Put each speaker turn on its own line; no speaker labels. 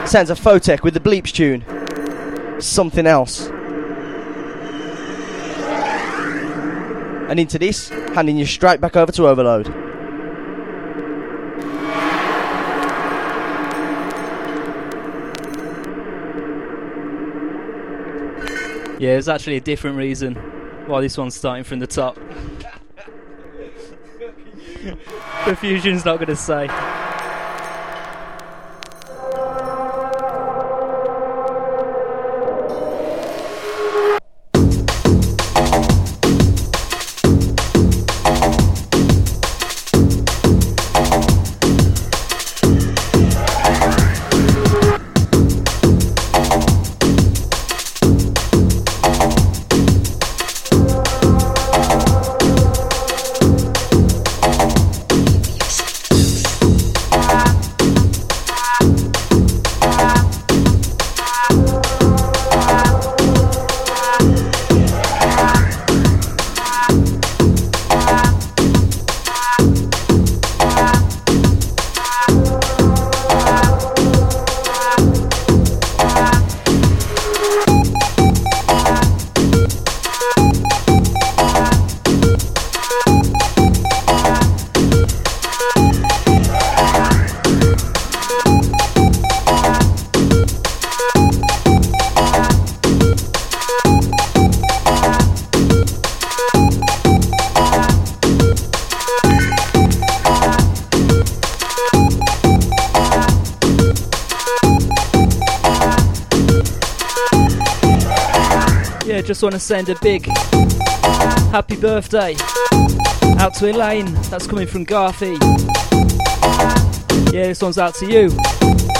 Sounds of Photech with the Bleeps tune. Something else. And into this, handing you straight back over to Overload.
Yeah, there's actually a different reason why this one's starting from the top. Perfusion's not going to say. Just want to send a big happy birthday out to Elaine. That's coming from Garthy. Yeah, this one's out to you.